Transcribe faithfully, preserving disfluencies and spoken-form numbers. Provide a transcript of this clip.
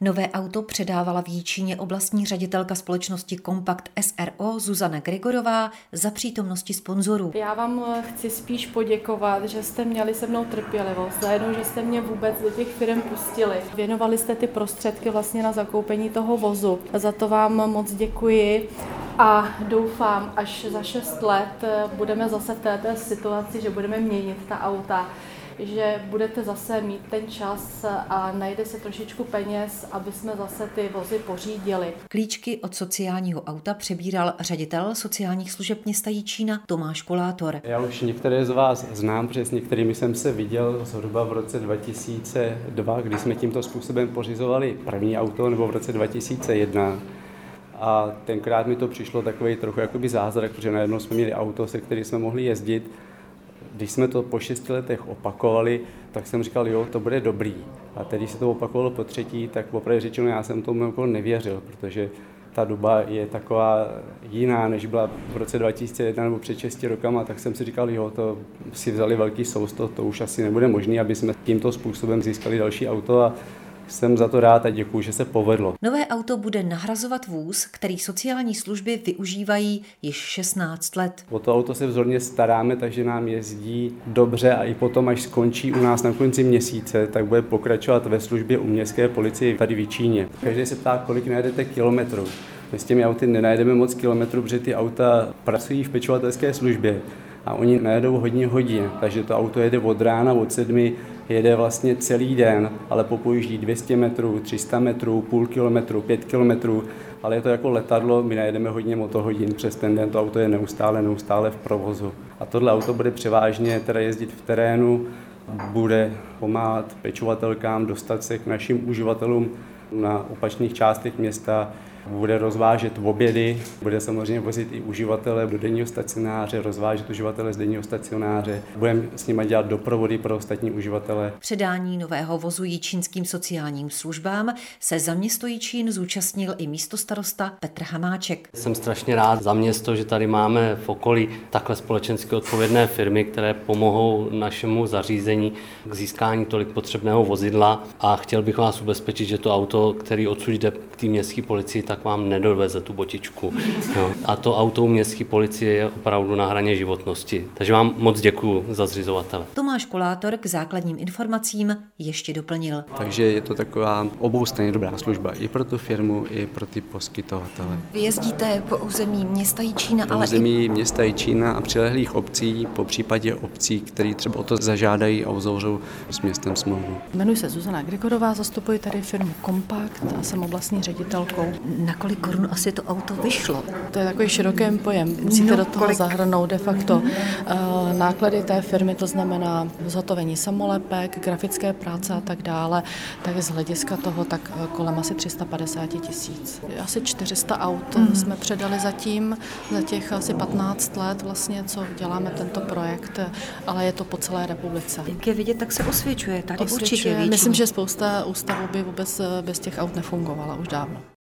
Nové auto předávala v Jičíně oblastní ředitelka společnosti Kompakt S R O Zuzana Gregorová za přítomnosti sponzorů. Já vám chci spíš poděkovat, že jste měli se mnou trpělivost, za jednou, že jste mě vůbec do těch firm pustili. Věnovali jste ty prostředky vlastně na zakoupení toho vozu. Za to vám moc děkuji a doufám, až za šest let budeme zase v této situaci, že budeme měnit ta auta, že budete zase mít ten čas a najde se trošičku peněz, aby jsme zase ty vozy pořídili. Klíčky od sociálního auta přebíral ředitel sociálních služeb města Jičína Tomáš Kolátor. Já už některé z vás znám, protože s některými jsem se viděl zhruba v roce dva tisíce dva, kdy jsme tímto způsobem pořizovali první auto, nebo v roce dva tisíce jedna. A tenkrát mi to přišlo takový trochu jakoby zázrak, protože najednou jsme měli auto, se kterým jsme mohli jezdit. Když jsme to po šesti letech opakovali, tak jsem říkal, jo, to bude dobrý. A teď, když se to opakovalo po třetí, tak opravdu řečeno, já jsem tomu jako nevěřil, protože ta doba je taková jiná, než byla v roce dva tisíce jedna nebo před šesti rokama, tak jsem si říkal, jo, to si vzali velký sousto, to už asi nebude možné, aby jsme tímto způsobem získali další auto a jsem za to rád a děkuju, že se povedlo. Nové auto bude nahrazovat vůz, který sociální služby využívají již šestnáct let. O to auto se vzorně staráme, takže nám jezdí dobře a i potom, až skončí u nás na konci měsíce, tak bude pokračovat ve službě u městské policie tady v Jičíně. Každý se ptá, kolik najedete kilometrů. My s těmi auty nenajdeme moc kilometrů, protože ty auta pracují v pečovatelské službě a oni najedou hodně hodin, takže to auto jede od rána, od sedmi, jede vlastně celý den, ale popojíždí dvě stě metrů, tři sta metrů, půl kilometru, pět kilometrů, ale je to jako letadlo, my najedeme hodně motohodin přes ten den, to auto je neustále, neustále v provozu. A tohle auto bude převážně teda jezdit v terénu, bude pomáhat pečovatelkám dostat se k našim uživatelům na opačných částech města, bude rozvážet obědy, bude samozřejmě vozit i uživatele do denního stacionáře, rozvážet uživatele z denního stacionáře, budeme s nimi dělat doprovody pro ostatní uživatele. Předání nového vozu jičínským sociálním službám se za město Jičín zúčastnil i místostarosta Petr Hamáček. Jsem strašně rád za město, že tady máme v okolí takhle společensky odpovědné firmy, které pomohou našemu zařízení k získání tolik potřebného vozidla a chtěl bych vás ubezpečit, že to auto, který odsud jde k té městské policii, tak vám nedoveze tu botičku. No. A to auto městské policie je opravdu na hraně životnosti. Takže vám moc děkuju za zřizovatele. Tomáš Kolátor k základním informacím ještě doplnil. Takže je to taková oboustranně dobrá služba i pro tu firmu, i pro ty poskytovatele. Vy jezdíte po území města Jičína, po ale území i... města Jičína a přilehlých obcí, po případě obcí, které třeba o to zažádají a uzavřou s městem smlouvu. Jmenuji se Zuzana Gregorová, zastupuji tady firmu Kompakt a jsem oblastní ředitelkou. Na kolik korun asi to auto vyšlo? To je takový široký pojem. Musíte No, do toho kolik? zahrnout de facto uh, náklady té firmy, to znamená zhotovení samolepek, grafické práce a tak dále, tak z hlediska toho tak kolem asi tři sta padesát tisíc. Asi čtyři sta aut mm. jsme předali zatím, za těch asi patnáct let vlastně, co děláme tento projekt, ale je to po celé republice. Jak je vidět, tak se osvědčuje. Tady Osvědčuje. určitě větší. Myslím, že spousta ústavů by vůbec bez těch aut nefungovala už dávno.